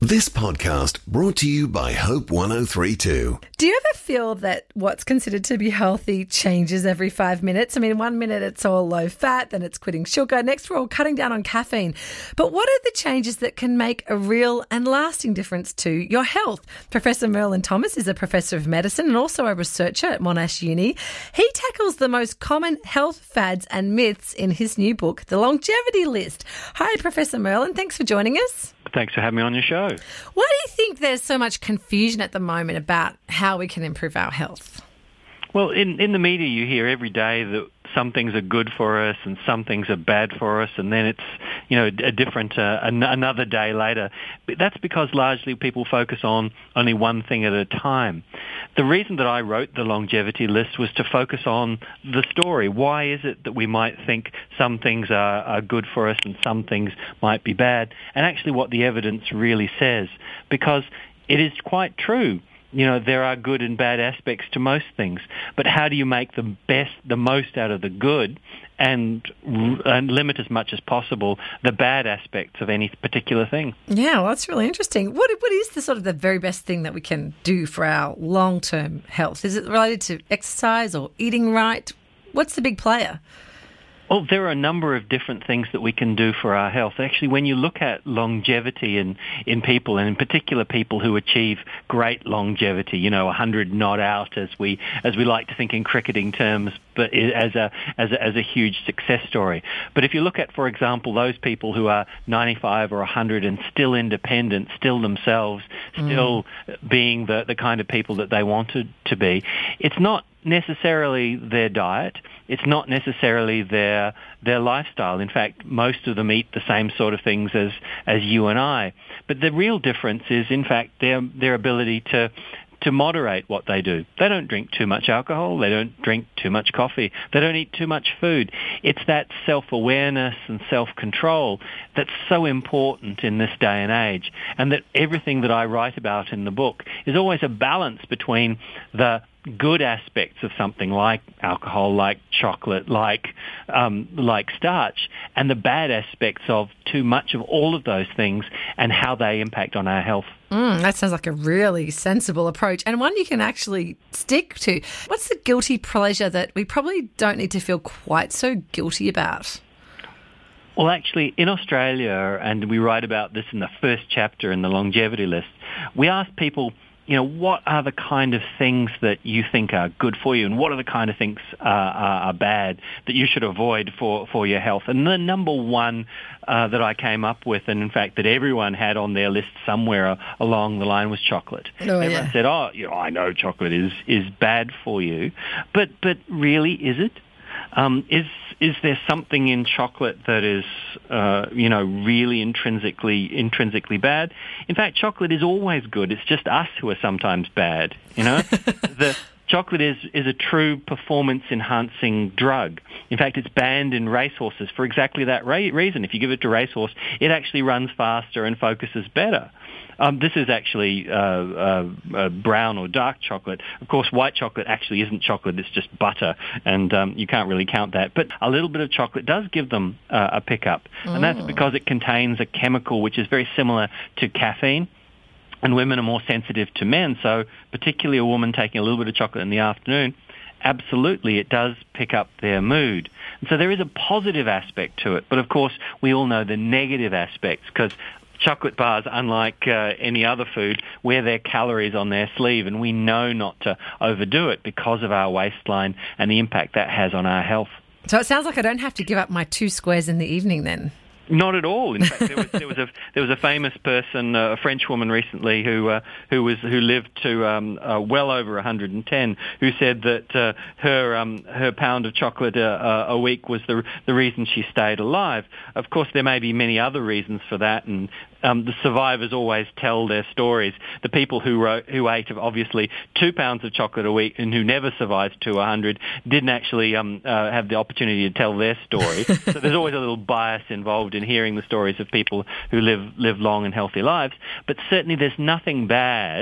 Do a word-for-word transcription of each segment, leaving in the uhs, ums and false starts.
This podcast brought to you by Hope one oh three point two. Do you ever feel that what's considered to be healthy changes every five minutes? I mean, one minute it's all low fat, then it's quitting sugar. Next, we're all cutting down on caffeine. But what are the changes that can make a real and lasting difference to your health? Professor Merlin Thomas is a professor of medicine and also a researcher at Monash Uni. He tackles the most common health fads and myths in his new book, The Longevity List. Hi, Professor Merlin. Thanks for joining us. Thanks for having me on your show. Why do you think there's so much confusion at the moment about how we can improve our health? Well, in, in the media you hear every day that some things are good for us and some things are bad for us, and then it's, you know, a different, uh, an- another day later. But that's because largely people focus on only one thing at a time. The reason that I wrote the longevity list was to focus on the story. Why is it that we might think some things are, are good for us and some things might be bad? And actually what the evidence really says. Because it is quite true. You know, there are good and bad aspects to most things, but how do you make the best, the most out of the good and, and limit as much as possible the bad aspects of any particular thing? Yeah, well, that's really interesting. What What is the sort of the very best thing that we can do for our long-term health? Is it related to exercise or eating right? What's the big player? Well, there are a number of different things that we can do for our health. Actually, when you look at longevity in, in people, and in particular people who achieve great longevity, you know, a hundred not out, as we as we like to think in cricketing terms, but as a as a, as a huge success story. But if you look at, for example, those people who are ninety-five or one hundred and still independent, still themselves, still mm. being the the kind of people that they wanted to be, it's not necessarily their diet. It's not necessarily their their lifestyle. In fact, most of them eat the same sort of things as, as you and I. But the real difference is, in fact, their their ability to to moderate what they do. They don't drink too much alcohol. They don't drink too much coffee. They don't eat too much food. It's that self-awareness and self-control that's so important in this day and age, and that everything that I write about in the book is always a balance between the good aspects of something like alcohol, like chocolate, like um, like starch, and the bad aspects of too much of all of those things and how they impact on our health. Mm, that sounds like a really sensible approach, and one you can actually stick to. What's the guilty pleasure that we probably don't need to feel quite so guilty about? Well, actually, in Australia, and we write about this in the first chapter in the longevity list, we ask people, you know, what are the kind of things that you think are good for you, and what are the kind of things uh, are, are bad that you should avoid for, for your health? And the number one uh, that I came up with, and in fact that everyone had on their list somewhere along the line, was chocolate. Oh, Everyone yeah. said, oh, you know, I know chocolate is, is bad for you, but but really, is it? Um, is is there something in chocolate that is, uh, you know, really intrinsically intrinsically bad? In fact, chocolate is always good. It's just us who are sometimes bad. You know, the chocolate is is a true performance-enhancing drug. In fact, it's banned in racehorses for exactly that ra- reason. If you give it to a racehorse, it actually runs faster and focuses better. Um, this is actually uh, uh, uh, brown or dark chocolate. Of course, white chocolate actually isn't chocolate, it's just butter, and um, you can't really count that. But a little bit of chocolate does give them uh, a pickup, mm. and that's because it contains a chemical which is very similar to caffeine, and women are more sensitive to men, so particularly a woman taking a little bit of chocolate in the afternoon, absolutely it does pick up their mood. And so there is a positive aspect to it, but of course we all know the negative aspects, because chocolate bars, unlike uh, any other food, wear their calories on their sleeve, and we know not to overdo it because of our waistline and the impact that has on our health. So it sounds like I don't have to give up my two squares in the evening then. Not at all. In fact, there was, there was a there was a famous person, uh, a French woman recently, who uh, who was who lived to um, uh, well over one hundred ten, who said that uh, her um, her pound of chocolate uh, a week was the the reason she stayed alive. Of course, there may be many other reasons for that, and um, the survivors always tell their stories. The people who wrote, who ate obviously two pounds of chocolate a week and who never survived to one hundred didn't actually um, uh, have the opportunity to tell their story. So there's always a little bias involved in hearing the stories of people who live live long and healthy lives. But certainly there's nothing bad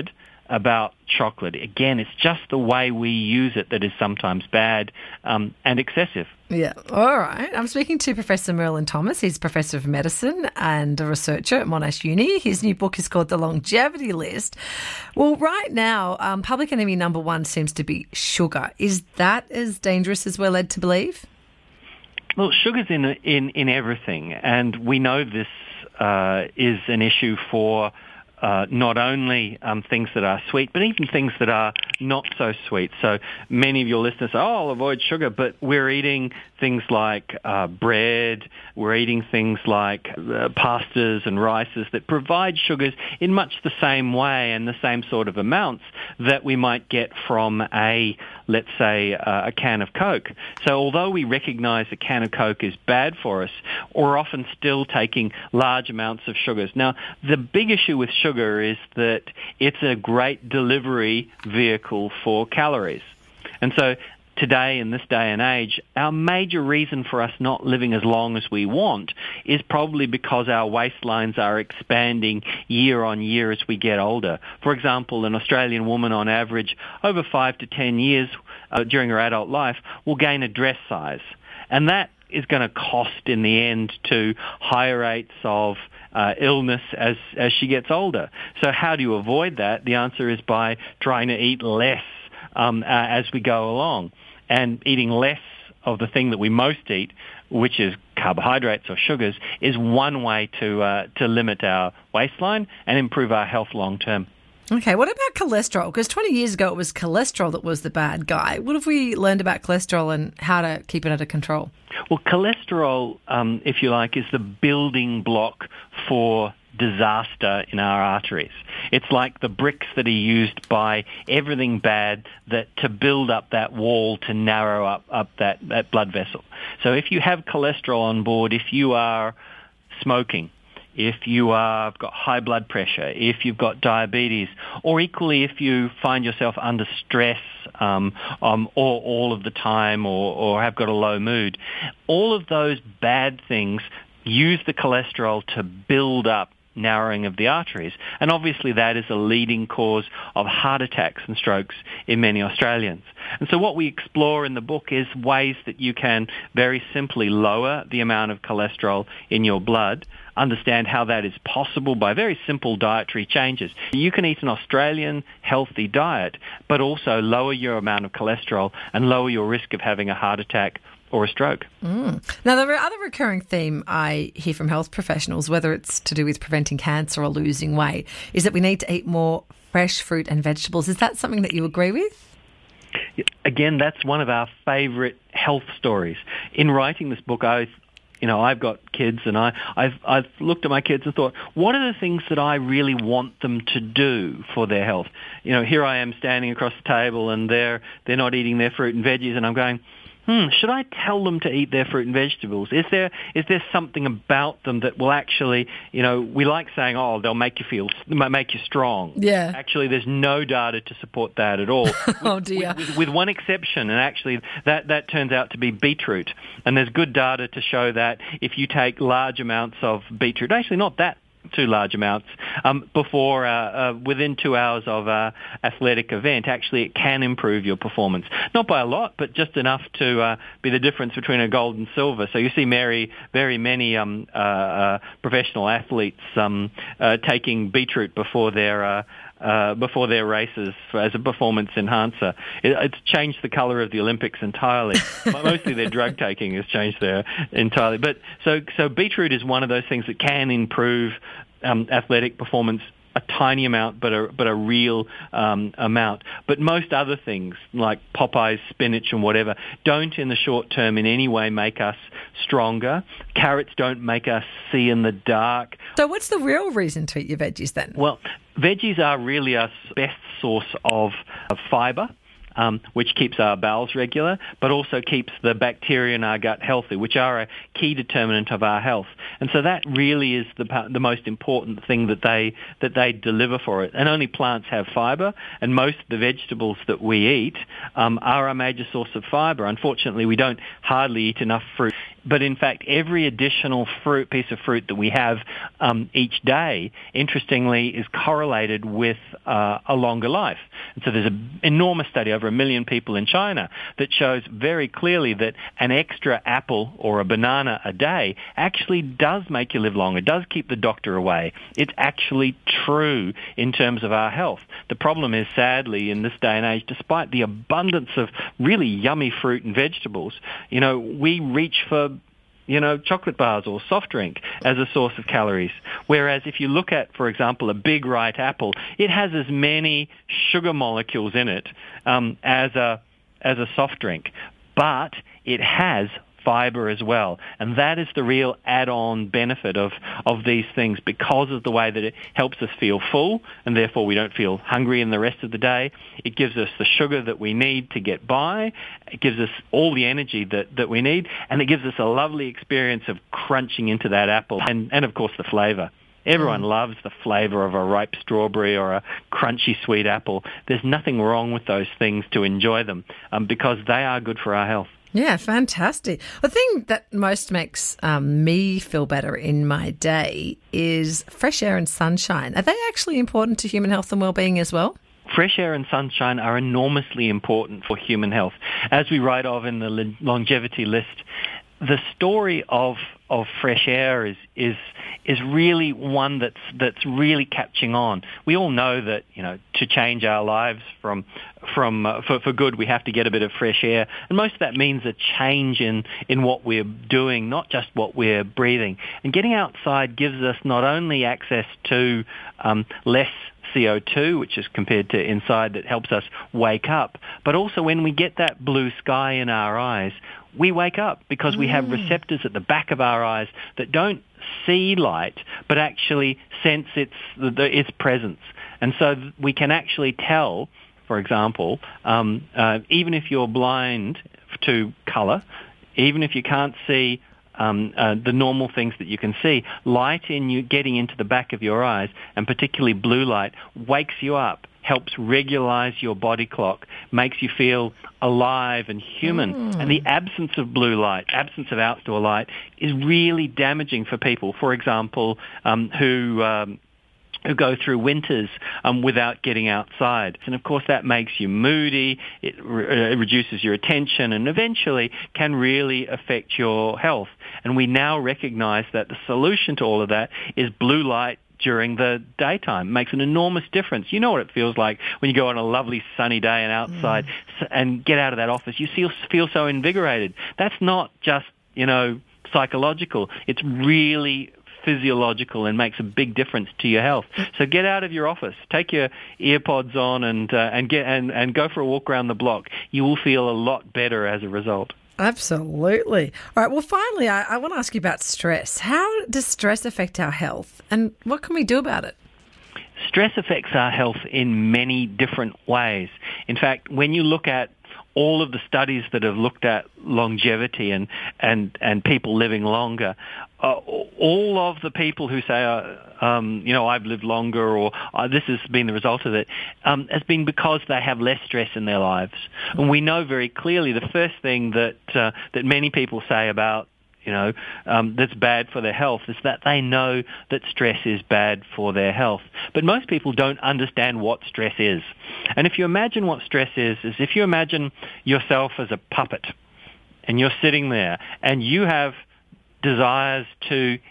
about chocolate. Again, it's just the way we use it that is sometimes bad um, and excessive. Yeah. All right. I'm speaking to Professor Merlin Thomas. He's Professor of Medicine and a researcher at Monash Uni. His new book is called The Longevity List. Well, right now, um, public enemy number one seems to be sugar. Is that as dangerous as we're led to believe? Well, sugar's in in in everything, and we know this uh, is an issue for Uh, not only um, things that are sweet, but even things that are not so sweet. So many of your listeners say, oh, I'll avoid sugar, but we're eating things like uh, bread, we're eating things like uh, pastas and rices that provide sugars in much the same way and the same sort of amounts that we might get from a, let's say, uh, a can of Coke. So although we recognize a can of Coke is bad for us, we're often still taking large amounts of sugars. Now, the big issue with sugar Sugar is that it's a great delivery vehicle for calories. And so today, in this day and age, our major reason for us not living as long as we want is probably because our waistlines are expanding year on year as we get older. For example, an Australian woman on average over five to ten years uh, during her adult life will gain a dress size. And that is going to cost in the end to higher rates of uh, illness as, as she gets older. So how do you avoid that? The answer is by trying to eat less um, uh, as we go along. And eating less of the thing that we most eat, which is carbohydrates or sugars, is one way to uh, to limit our waistline and improve our health long term. Okay, what about cholesterol? Because twenty years ago it was cholesterol that was the bad guy. What have we learned about cholesterol and how to keep it under control? Well, cholesterol, um, if you like, is the building block for disaster in our arteries. It's like the bricks that are used by everything bad that to build up that wall to narrow up, up that, that blood vessel. So if you have cholesterol on board, if you are smoking, if you have got high blood pressure, if you've got diabetes, or equally if you find yourself under stress um, um, or all of the time or, or have got a low mood, all of those bad things use the cholesterol to build up narrowing of the arteries. And obviously that is a leading cause of heart attacks and strokes in many Australians. And so what we explore in the book is ways that you can very simply lower the amount of cholesterol in your blood, understand how that is possible by very simple dietary changes. You can eat an Australian healthy diet, but also lower your amount of cholesterol and lower your risk of having a heart attack or a stroke. Mm. Now, the other recurring theme I hear from health professionals, whether it's to do with preventing cancer or losing weight, is that we need to eat more fresh fruit and vegetables. Is that something that you agree with? Again, that's one of our favourite health stories. In writing this book, I You know, I've got kids, and I, I've I've looked at my kids and thought, what are the things that I really want them to do for their health? You know, here I am standing across the table, and they're they're not eating their fruit and veggies, and I'm going, hmm, should I tell them to eat their fruit and vegetables? Is there is there something about them that will actually, you know, we like saying, oh, they'll make you feel, make you strong. Yeah. Actually, there's no data to support that at all. Oh, dear. With, with, with one exception, and actually that, that turns out to be beetroot. And there's good data to show that if you take large amounts of beetroot, actually not that too large amounts, um, before, uh, uh, within two hours of an athletic event, actually it can improve your performance. Not by a lot, but just enough to uh, be the difference between a gold and silver. So you see Mary, very many um, uh, uh, professional athletes um, uh, taking beetroot before their uh, Uh, before their races as a performance enhancer. It, it's changed the colour of the Olympics entirely. Mostly their drug taking has changed there entirely. But so so beetroot is one of those things that can improve um, athletic performance a tiny amount, but a but a real um, amount. But most other things like Popeye's spinach and whatever don't, in the short term, in any way make us stronger. Carrots don't make us see in the dark. So what's the real reason to eat your veggies then? Well, veggies are really our best source of, of fibre. Um, which keeps our bowels regular, but also keeps the bacteria in our gut healthy, which are a key determinant of our health. And so that really is the the most important thing that they that they deliver for it. And only plants have fibre, and most of the vegetables that we eat um, are a major source of fibre. Unfortunately, we don't hardly eat enough fruit. but in fact, every additional fruit, piece of fruit that we have um, each day, interestingly, is correlated with uh, a longer life. And so there's an enormous study, over a million people in China, that shows very clearly that an extra apple or a banana a day actually does make you live longer, does keep the doctor away. It's actually true in terms of our health. The problem is, sadly, in this day and age, despite the abundance of really yummy fruit and vegetables, you know, we reach for you know, chocolate bars or soft drink as a source of calories. Whereas if you look at, for example, a big ripe apple, it has as many sugar molecules in it um, as a as a soft drink, but it has fiber as well. And that is the real add-on benefit of, of these things, because of the way that it helps us feel full, and therefore we don't feel hungry in the rest of the day. It gives us the sugar that we need to get by. It gives us all the energy that, that we need, and it gives us a lovely experience of crunching into that apple, and, and of course the flavour. Everyone mm. loves the flavour of a ripe strawberry or a crunchy sweet apple. There's nothing wrong with those things to enjoy them um, because they are good for our health. Yeah, fantastic. The thing that most makes um, me feel better in my day is fresh air and sunshine. Are they actually important to human health and well-being as well? Fresh air and sunshine are enormously important for human health. As we write of in the longevity list, the story of of fresh air is is is really one that's that's really catching on. We all know that, you know, to change our lives from from uh, for for good, we have to get a bit of fresh air, and most of that means a change in in what we're doing, not just what we're breathing. And getting outside gives us not only access to um, less C O two, which is compared to inside, that helps us wake up, but also when we get that blue sky in our eyes, we wake up because we have receptors at the back of our eyes that don't see light but actually sense its its presence. And so we can actually tell, for example, um, uh, even if you're blind to colour, even if you can't see Um, uh, the normal things that you can see, light in you getting into the back of your eyes, and particularly blue light, wakes you up, helps regularize your body clock, makes you feel alive and human. Mm. And the absence of blue light, absence of outdoor light, is really damaging for people, for example, um, who... Um, who go through winters um, without getting outside. And of course that makes you moody, it, re- it reduces your attention, and eventually can really affect your health. And we now recognize that the solution to all of that is blue light during the daytime. It makes an enormous difference. You know what it feels like when you go on a lovely sunny day and outside mm. and get out of that office. You feel, feel so invigorated. That's not just, you know, psychological. It's really physiological and makes a big difference to your health. So get out of your office, take your earpods on, and uh, and get and, and go for a walk around the block. You will feel a lot better as a result. Absolutely. All right. Well, finally, I, I want to ask you about stress. How does stress affect our health, and what can we do about it? Stress affects our health in many different ways. In fact, when you look at all of the studies that have looked at longevity and and, and people living longer, uh, all of the people who say, uh, um, you know, I've lived longer, or uh, this has been the result of it, um, has been because they have less stress in their lives. And we know very clearly the first thing that uh, that many people say about, you know, um, that's bad for their health is that they know that stress is bad for their health. But most people don't understand what stress is. And if you imagine what stress is, is if you imagine yourself as a puppet and you're sitting there and you have desires to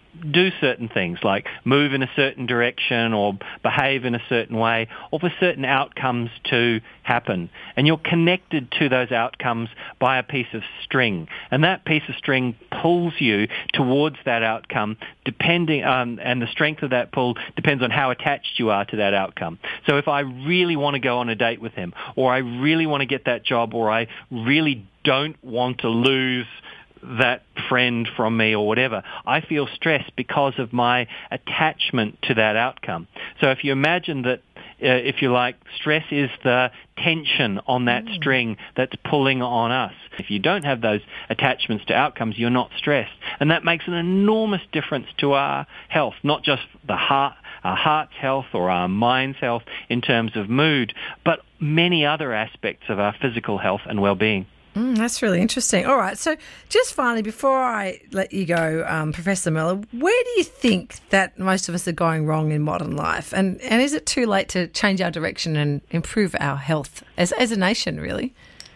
do certain things like move in a certain direction or behave in a certain way, or for certain outcomes to happen. And you're connected to those outcomes by a piece of string. And that piece of string pulls you towards that outcome, depending um, and the strength of that pull depends on how attached you are to that outcome. So if I really want to go on a date with him, or I really want to get that job, or I really don't want to lose that friend from me or whatever, I feel stressed because of my attachment to that outcome. So if you imagine that, uh, if you like, stress is the tension on that mm. string that's pulling on us. If you don't have those attachments to outcomes, you're not stressed. And that makes an enormous difference to our health, not just the heart, our heart's health or our mind's health in terms of mood, but many other aspects of our physical health and well-being. Mm, that's really interesting. All right, so just finally, before I let you go, um, Professor Miller, where do you think that most of us are going wrong in modern life? And and is it too late to change our direction and improve our health as as a nation, really?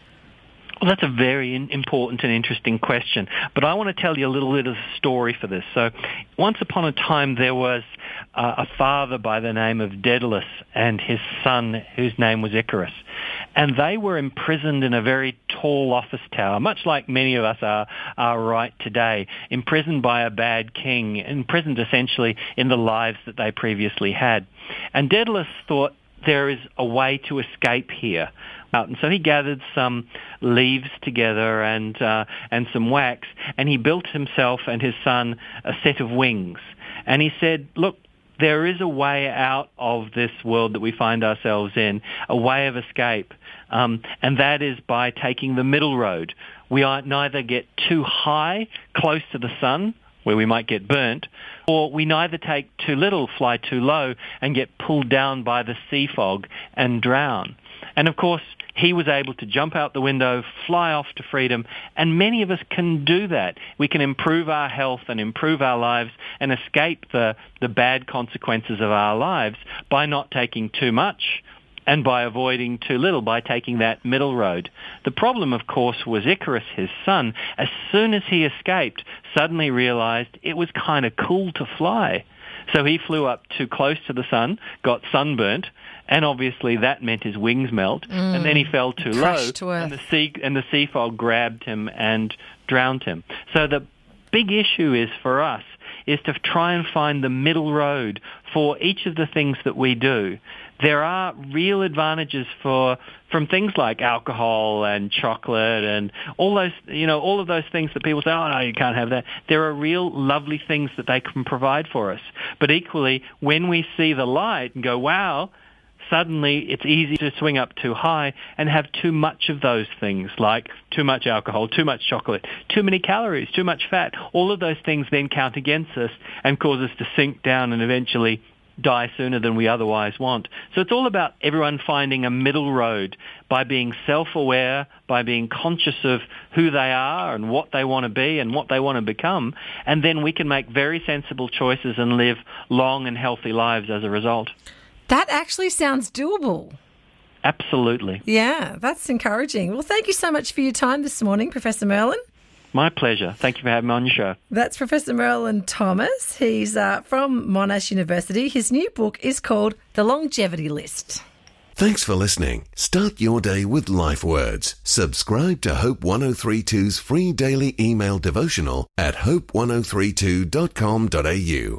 Well, that's a very in- important and interesting question. But I want to tell you a little bit of a story for this. So once upon a time, there was uh, a father by the name of Daedalus and his son, whose name was Icarus. And they were imprisoned in a very tall office tower, much like many of us are, are right today, imprisoned by a bad king, imprisoned essentially in the lives that they previously had. And Daedalus thought, there is a way to escape here. And so he gathered some leaves together and uh, and some wax, and he built himself and his son a set of wings. And he said, look, there is a way out of this world that we find ourselves in, a way of escape, um, and that is by taking the middle road. We neither get too high, close to the sun, where we might get burnt, or we neither take too little, fly too low, and get pulled down by the sea fog and drown. And of course, he was able to jump out the window, fly off to freedom, and many of us can do that. We can improve our health and improve our lives and escape the, the bad consequences of our lives by not taking too much and by avoiding too little, by taking that middle road. The problem, of course, was Icarus, his son. As soon as he escaped, suddenly realized it was kind of cool to fly. So he flew up too close to the sun, got sunburnt, and obviously that meant his wings melt, mm. and then he fell too low, to and the sea and the sea fog grabbed him and drowned him. So the big issue is for us is to try and find the middle road for each of the things that we do. There are real advantages for from things like alcohol and chocolate and all those, you know, all of those things that people say, oh, no, you can't have that. There are real lovely things that they can provide for us. But equally, when we see the light and go, wow, suddenly it's easy to swing up too high and have too much of those things, like too much alcohol, too much chocolate, too many calories, too much fat. All of those things then count against us and cause us to sink down and eventually die sooner than we otherwise want. So it's all about everyone finding a middle road by being self-aware, by being conscious of who they are and what they want to be and what they want to become, and then we can make very sensible choices and live long and healthy lives as a result. That actually sounds doable. Absolutely. Yeah, that's encouraging. Well, thank you so much for your time this morning, Professor Merlin. My pleasure. Thank you for having me on your show. That's Professor Merlin Thomas. He's uh, from Monash University. His new book is called The Longevity List. Thanks for listening. Start your day with Life Words. Subscribe to Hope one oh three two's free daily email devotional at hope ten thirty-two dot com dot a u.